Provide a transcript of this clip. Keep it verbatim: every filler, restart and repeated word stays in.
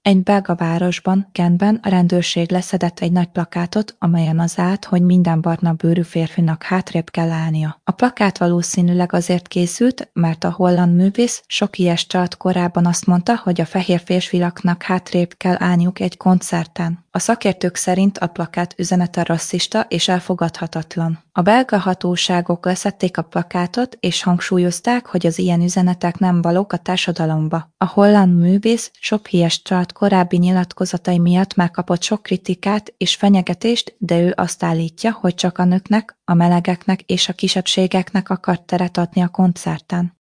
Egy belga városban, Gentben a rendőrség leszedett egy nagy plakátot, amelyen az állt, hogy minden barna bőrű férfinak hátrébb kell állnia. A plakát valószínűleg azért készült, mert a holland művész sok ilyes csalt korábban azt mondta, hogy a fehér férfiaknak hátrébb kell állniuk egy koncerten. A szakértők szerint a plakát üzenete rasszista és elfogadhatatlan. A belga hatóságok leszedték a plakátot, és hangsúlyozták, hogy az ilyen üzenetek nem valók a társadalomba. A holland művész sok híres csalt korábbi nyilatkozatai miatt már kapott sok kritikát és fenyegetést, de ő azt állítja, hogy csak a nőknek, a melegeknek és a kisebbségeknek akart teret adni a koncerten.